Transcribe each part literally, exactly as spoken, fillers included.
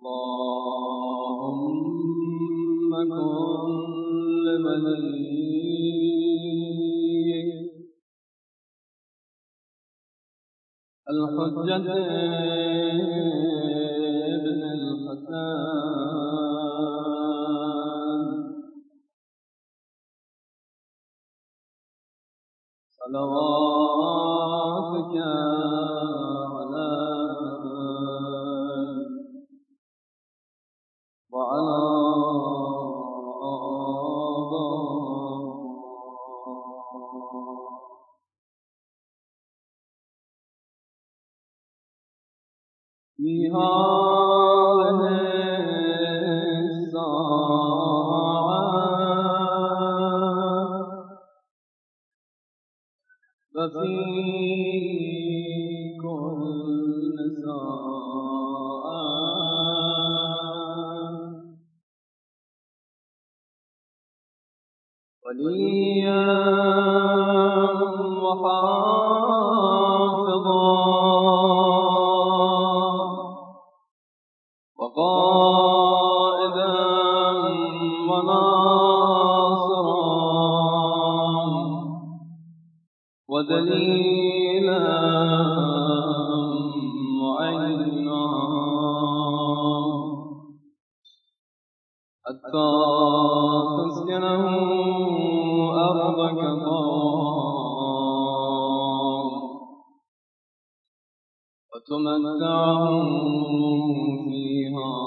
اللهم كن لوليك الحجة ابن الحسن صلواتك عليه وعلى في هذه الساعة وفي كل ساعة وليا وحافظا وقائدا وناصرا ودليلا معينا حتى تسكنه أرضك طوعا وتمتعه فيها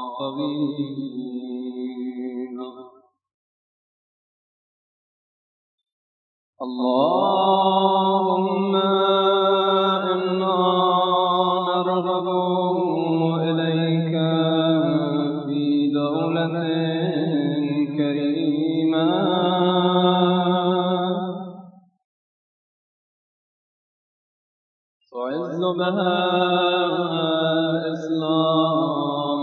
طويلا. اللهم إنا نرغب إليك في دولة كريمة تعز بها الإسلام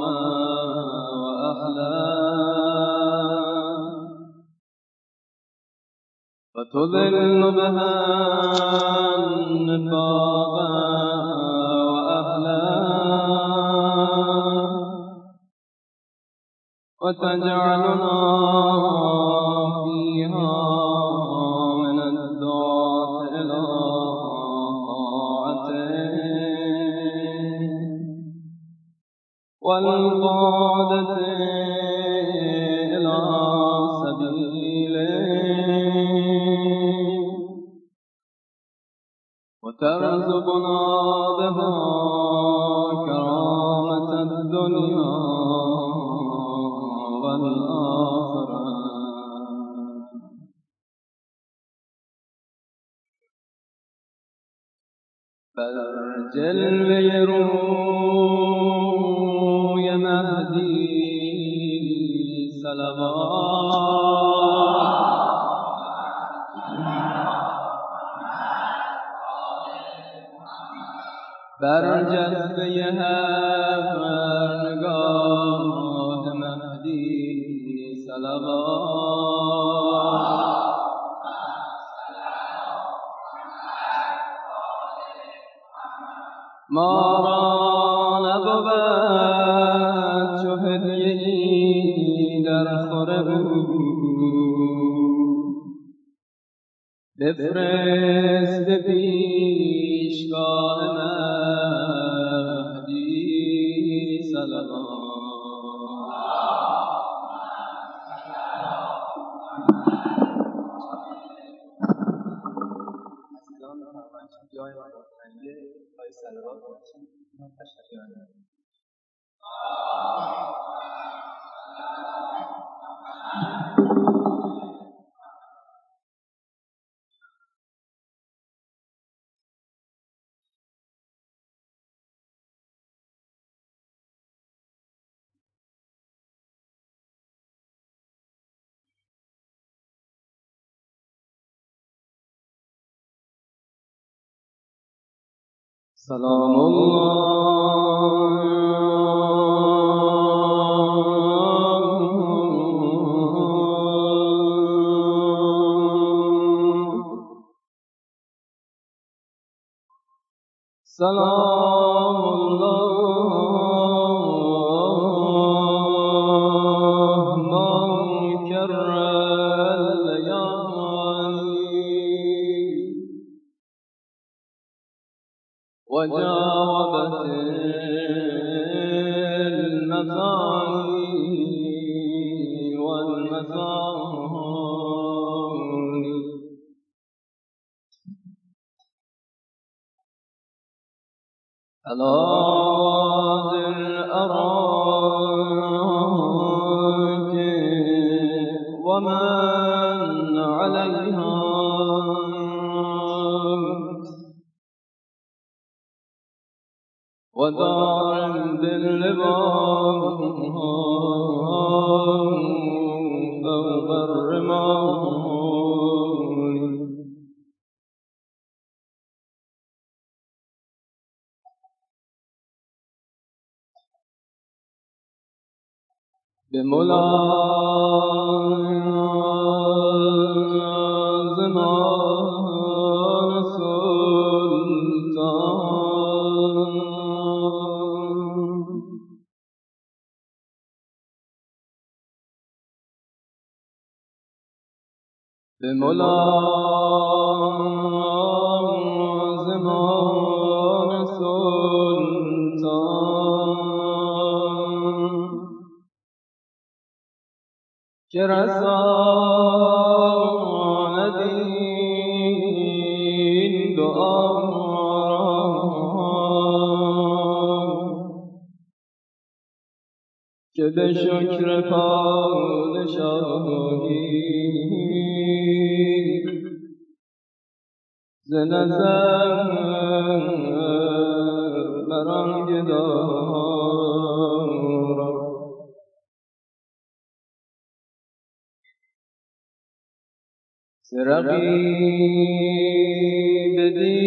وأهله وتذل بها النفاق وأهله وتجعلنا فيها من الدعاة إلى طاعته والقادة إلى سبيله وترزقنا بها كرامة الدنيا والآخرة. فارجل لي روي مهدي سلامات برجز بيها نگاه مهدی صلوات ما را نبود چو هدیه‌ای در خور بفرست پیشگاه مهدی صلوات. سلام الله سلام الله المثاني والمثاني ألا ذي الأراك ومن عليها ودار باللباس فوق الرمال بملازمان سلطان بملازمان سلطان که رساندی این دعا که به شکر پادشاهی ز نظر بران گدارم ز رقیب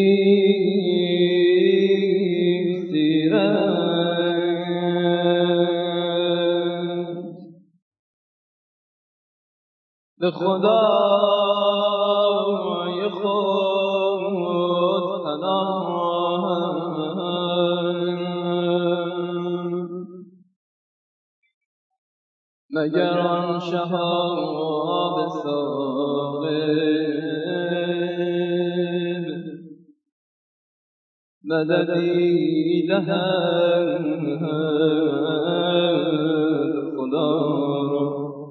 دیو سیرت به خدای خود پناهم مگر آن شهاب ثاقب مددی دهد خدا را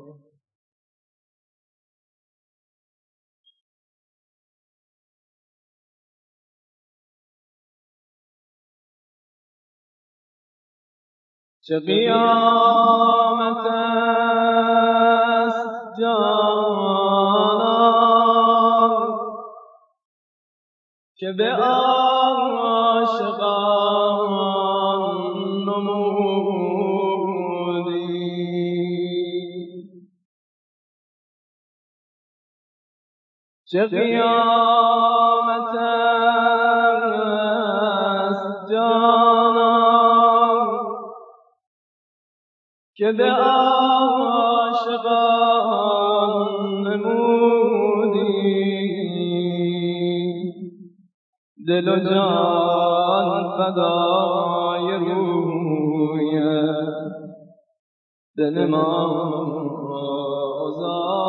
چه قیامت است جانان که به عاشقان نمودی چه قیامت است جانان که به عاشقان نمودی دل و جان فدای رویت بنماز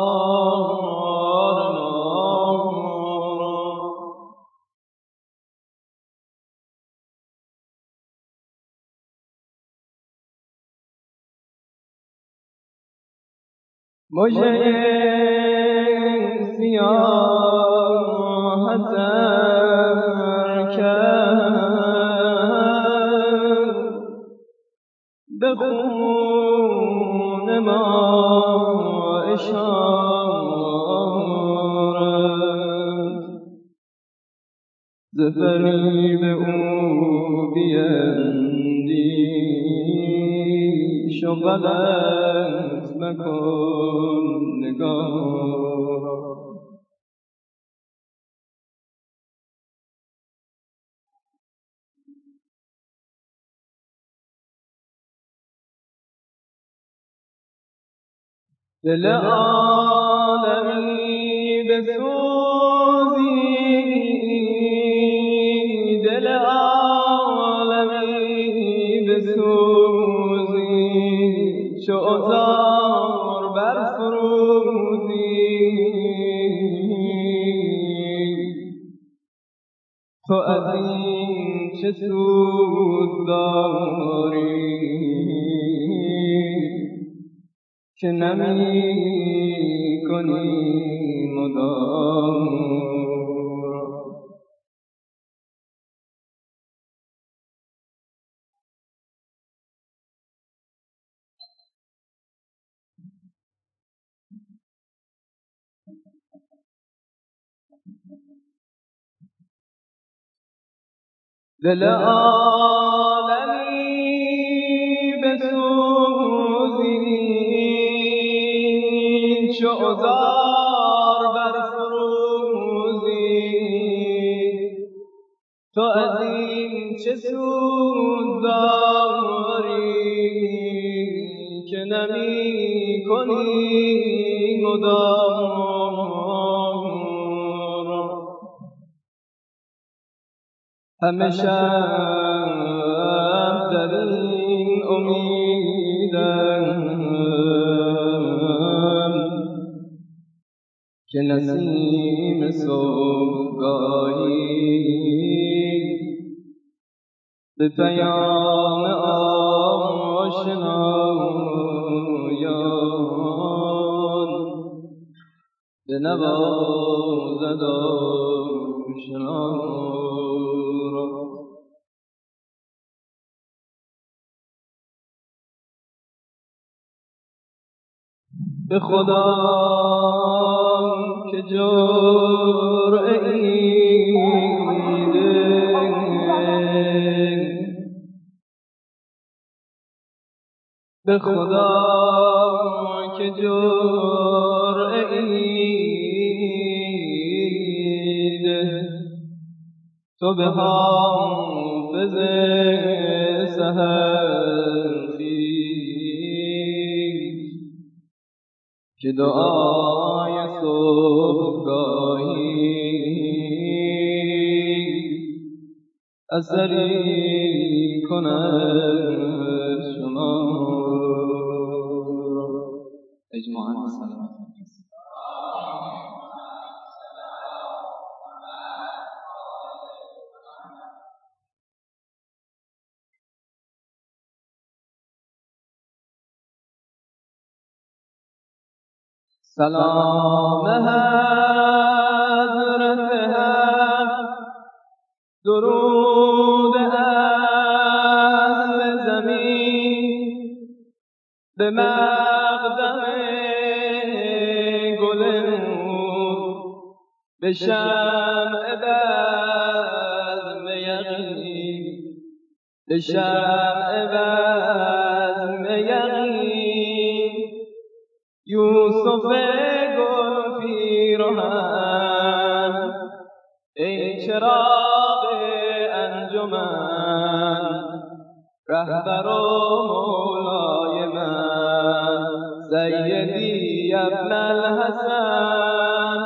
مژه سیاحت کرد به خون ما اشارت ز فریب او بیندیش و غلط مکن نگاه دل عالمی بسوزی دل عالمی بسوزی چو عذار برفروزی تو از این چه سود داری که نمی کنی مدام. دل عالمی بسوزی چو عذار برفروزی، تو از این چه سود داری که نمی کنی مدام. همه شب در این امیدم که نسیم صبحگاهی به پیام آشنایان بنوازد آشنا را. به خدا که جرعه‌ای ده، به خدا که جرعه‌ای ده، تو به حافظ سحر خویش که دعای صبحگاهی اثری کند شما اجماعاً. سلام. سلام حضرت حق، درود اهل زمین به مقدم گل نور، به شمع بزم یقین، به شمع بزم یقین. یوسف گل پیرهن ای چراغ انجمن، رهبر و مولای من سیدی ابن الحسن،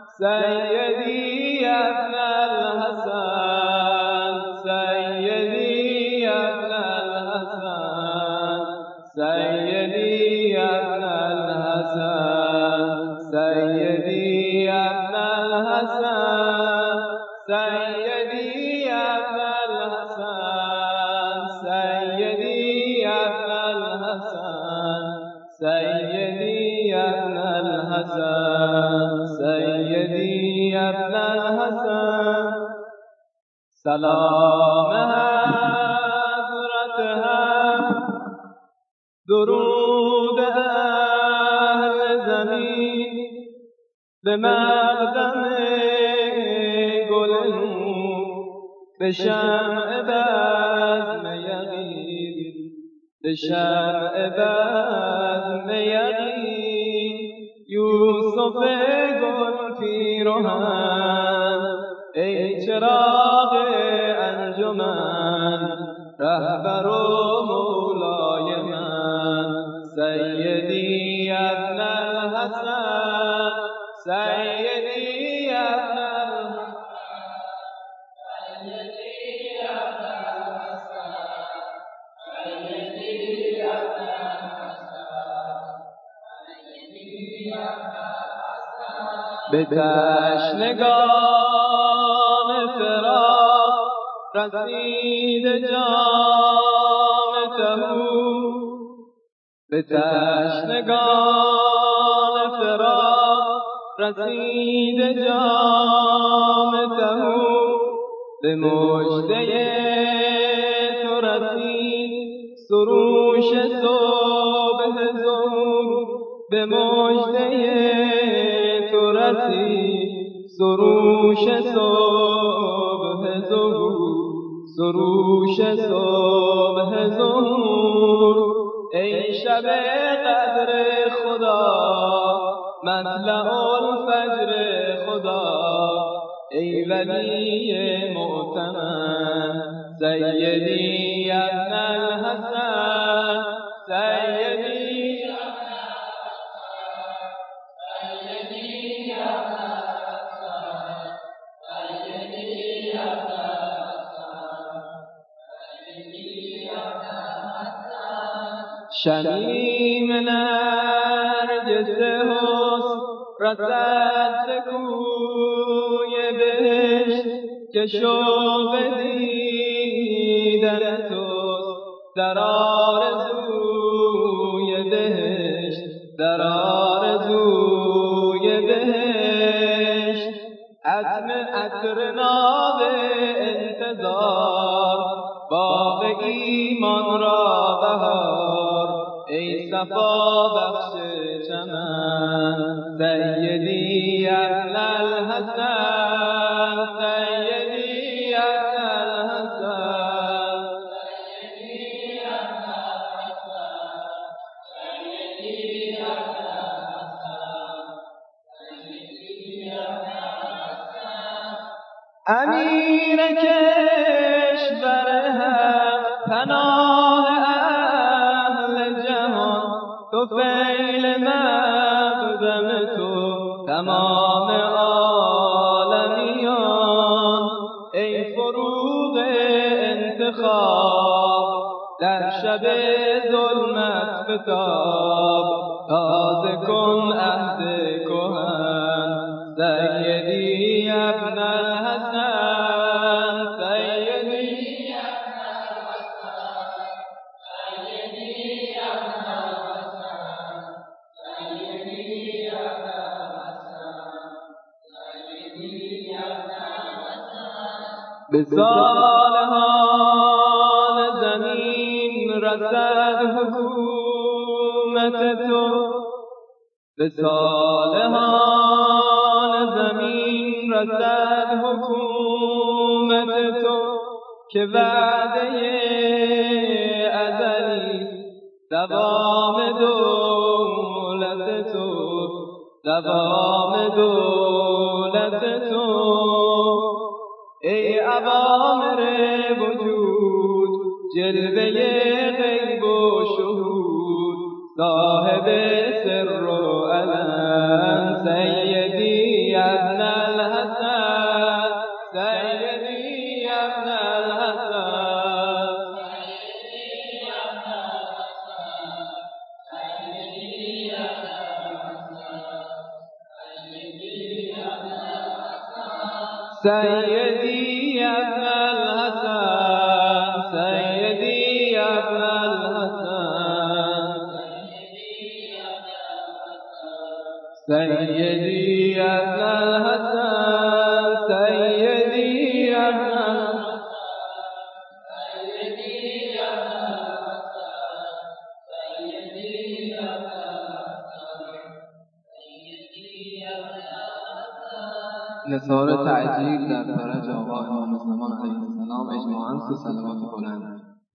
سیدی ابن الحسن، سیدی ابن الحسن، سیدی ابن الحسن، سیدی ابن الحسن، سیدی ابن الحسن، سیدی ابن الحسن، سیدی ابن الحسن، سیدی ابن الحسن. سلام حضرت حق، درود اهل زمین به مقدم گل نور، به شمع بزم یقین، به شمع بزم یقین. یوسف گل پیرهن ای چراغ انجمن، رهبر و مولای من سیدی ابن الحسن، سیدی ابن الحسن، سیدی ابن الحسن، سیدی ابن الحسن، سیدی ابن الحسن. به تشنگان فراق رسید جام تهو، به تشنگان فراق رسید جام تهور، به مژده تو رسید سروش صبح ظهور، به مژده تو رسید سروش صبح ظهور، سروش صبح ظهور. ای شب قدر خدا مطلع الفجر خدا، ای ولی معتمد سیدی ابن الحسن، سیدی ابن الحسن، سیدی ابن الحسن، سیدی ابن الحسن، سیدی ابن الحسن. شمیم نرگس حسن رسد کوی بهشت، که شوق دیدن توست در آرزوی بهشت، در آرزوی بهشت. عزم عطر ناب انتظار باغ ایمان را بهار، ای صفا بخش چمن سیدی ابن الحسن، سیدی ابن الحسن، سیدی ابن الحسن، سیدی ابن الحسن، سیدی ابن الحسن. امیر کشور حق پناه اهل جهان، تو فیل مقدم تو تمام عالمیان، ای فروغ انتخاب در شب ظلمت فتاب، تازه کن عهد کهن سیدی ابن الحسن، سیدی ابن الحسن، سیدی ابن الحسن، سیدی ابن الحسن، سیدی ابن الحسن. به صالحان زمین رسد حکومت تو، به صالحان زمین رسد حکومت تو، که وعده ازلی دوام دولت تو، دوام دولت تو. ای اوامر وجود جلوه غیب و شهود، صاحب سر و علم سیدی ابن الحسن، سیدی ابن الحسن، سیدی ابن الحسن، سیدی ابن الحسن، سیدی ابن الحسن، سیدی ابن الحسن، سیدی ابن الحسن، سیدی ابن الحسن، سیدی ابن نثار تعجیل در فرج آقا امام زمان علیه السلام، اجماعاً سه صلوات بلند.